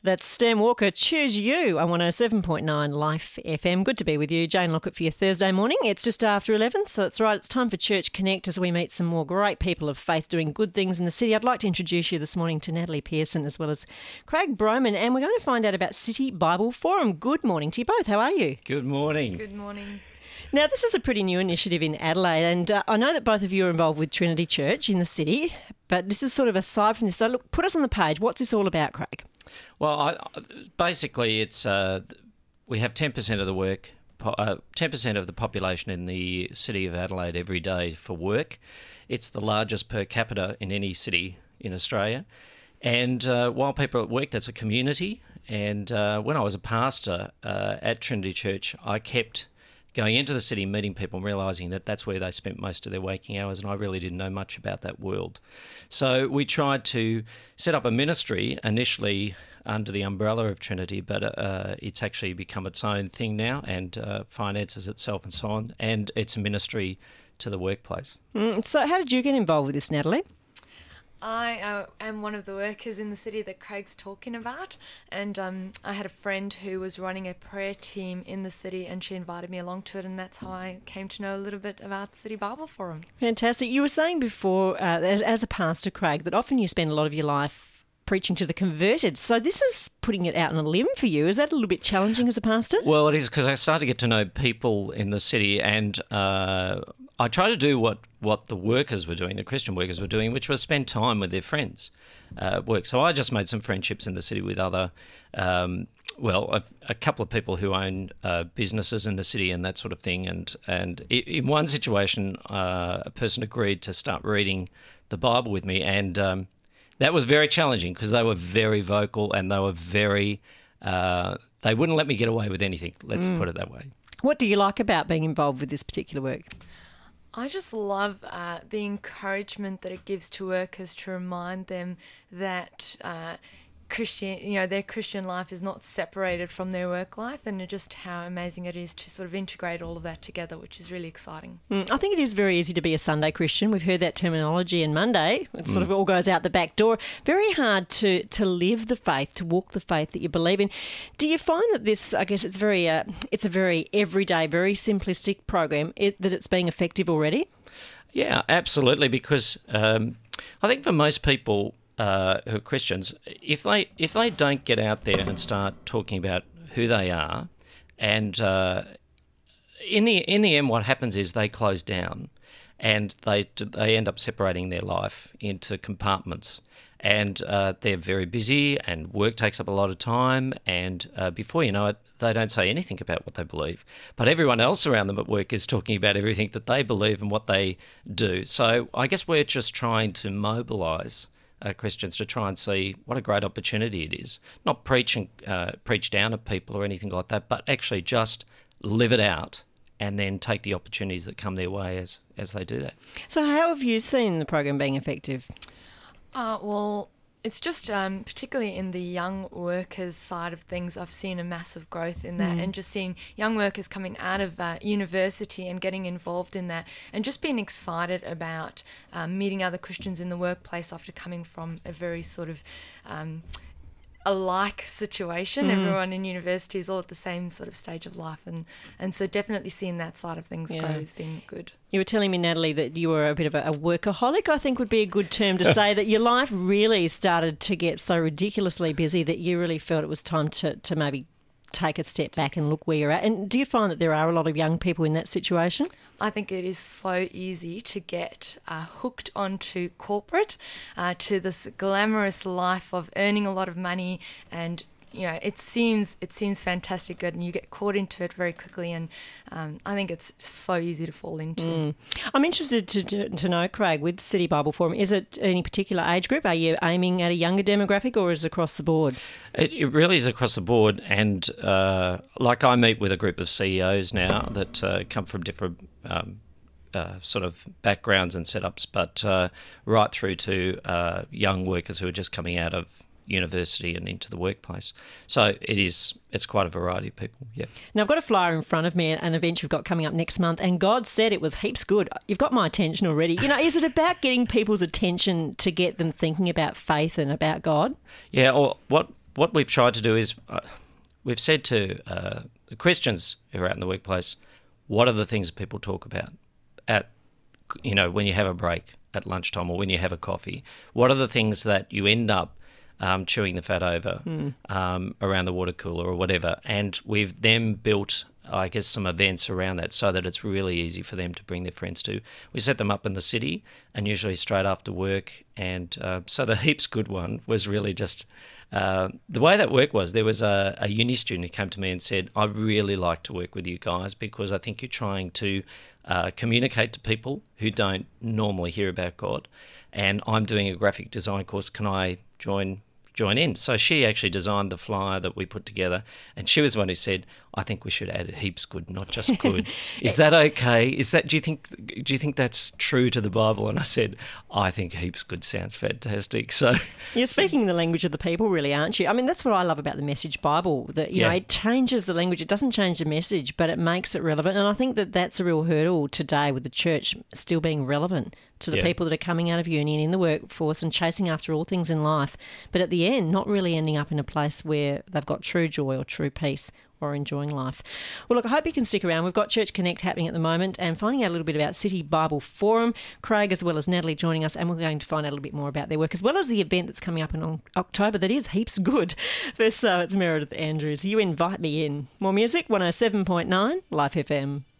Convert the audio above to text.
That's Stan Walker, Choose You on 107.9 Life FM. Good to be with you. Jane Lockett for your Thursday morning. It's just after 11, so that's right. It's time for Church Connect as we meet some more great people of faith doing good things in the city. I'd like to introduce you this morning to Natalie Pearson as well as Craig Broman, and we're going to find out about City Bible Forum. Good morning to you both. How are you? Good morning. Good morning. Now, this is a pretty new initiative in Adelaide, and I know that both of you are involved with Trinity Church in the city, but this is sort of aside from this. So, look, put us on the page. What's this all about, Craig? Well, basically, it's we have 10% of the work, 10% of the population in the city of Adelaide every day for work. It's the largest per capita in any city in Australia. And while people are at work, that's a community. And when I was a pastor at Trinity Church, I kept going into the city, meeting people and realising that that's where they spent most of their waking hours, and I really didn't know much about that world. So we tried to set up a ministry initially under the umbrella of Trinity, but it's actually become its own thing now and finances itself and so on, and it's a ministry to the workplace. So how did you get involved with this, Natalie? I am one of the workers in the city that Craig's talking about, and I had a friend who was running a prayer team in the city, and she invited me along to it, and that's how I came to know a little bit about City Bible Forum. Fantastic. You were saying before, as a pastor, Craig, that often you spend a lot of your life preaching to the converted. So this is putting it out on a limb for you. Is that a little bit challenging as a pastor? Well, it is, because I started to get to know people in the city, and I tried to do what the workers were doing, the Christian workers were doing, which was spend time with their friends at work. So I just made some friendships in the city with other, a couple of people who own businesses in the city and that sort of thing. And in one situation, a person agreed to start reading the Bible with me, and that was very challenging because they were very vocal and they were very, they wouldn't let me get away with anything, let's put it that way. What do you like about being involved with this particular work? I just love the encouragement that it gives to workers to remind them that their Christian life is not separated from their work life, and just how amazing it is to sort of integrate all of that together, which is really exciting. I think it is very easy to be a Sunday Christian. We've heard that terminology, and Monday, it sort of all goes out the back door. Very hard to live the faith, to walk the faith that you believe in. Do you find that this, I guess it's a very everyday, very simplistic program, that it's being effective already? Yeah, absolutely, because I think for most people who are Christians, if they don't get out there and start talking about who they are, and in the end, what happens is they close down, and they end up separating their life into compartments, and they're very busy, and work takes up a lot of time, and before you know it, they don't say anything about what they believe. But everyone else around them at work is talking about everything that they believe and what they do. So I guess we're just trying to mobilise Christians to try and see what a great opportunity it is. Not preach down at people or anything like that, but actually just live it out and then take the opportunities that come their way as they do that. So how have you seen the program being effective? Well, it's just particularly in the young workers side of things, I've seen a massive growth in that, and just seeing young workers coming out of university and getting involved in that, and just being excited about meeting other Christians in the workplace after coming from a very sort of a like situation. Everyone in university is all at the same sort of stage of life, and so definitely seeing that side of things grow has been good. You were telling me, Natalie, that you were a bit of a workaholic, I think would be a good term to say, that your life really started to get so ridiculously busy that you really felt it was time to maybe take a step back and look where you're at. And do you find that there are a lot of young people in that situation? I think it is so easy to get hooked onto corporate, to this glamorous life of earning a lot of money, and it seems fantastic good, and you get caught into it very quickly, and I think it's so easy to fall into. I'm interested to know, Craig, with City Bible Forum, is it any particular age group? Are you aiming at a younger demographic, or is it across the board? It really is across the board, and like I meet with a group of CEOs now that come from different sort of backgrounds and setups, but right through to young workers who are just coming out of university and into the workplace. So it's quite a variety of people, yeah. Now, I've got a flyer in front of me, an event you've got coming up next month, and God said it was heaps good. You've got my attention already. Is it about getting people's attention to get them thinking about faith and about God? Yeah, or what we've tried to do is we've said to the Christians who are out in the workplace, what are the things that people talk about at, when you have a break at lunchtime or when you have a coffee? What are the things that you end up chewing the fat over around the water cooler or whatever? And we've then built, I guess, some events around that so that it's really easy for them to bring their friends to. We set them up in the city and usually straight after work. And so the Heaps Good one was really just... the way that worked was there was a uni student who came to me and said, I really like to work with you guys because I think you're trying to communicate to people who don't normally hear about God. And I'm doing a graphic design course. Can I join in? So she actually designed the flyer that we put together, and she was the one who said, I think we should add Heaps Good, not just good. Is that okay? Do you think that's true to the Bible? And I said, I think Heaps Good sounds fantastic. So you're speaking the language of the people, really, aren't you? I mean, that's what I love about the Message Bible, that you know, it changes the language. It doesn't change the message, but it makes it relevant. And I think that that's a real hurdle today with the church still being relevant to the people that are coming out of uni and in the workforce and chasing after all things in life, but at the end not really ending up in a place where they've got true joy or true peace or enjoying life. Well, look, I hope you can stick around. We've got Church Connect happening at the moment and finding out a little bit about City Bible Forum. Craig as well as Natalie joining us, and we're going to find out a little bit more about their work as well as the event that's coming up in October that is Heaps Good. First, it's Meredith Andrews. You invite me in. More music, 107.9 Life FM.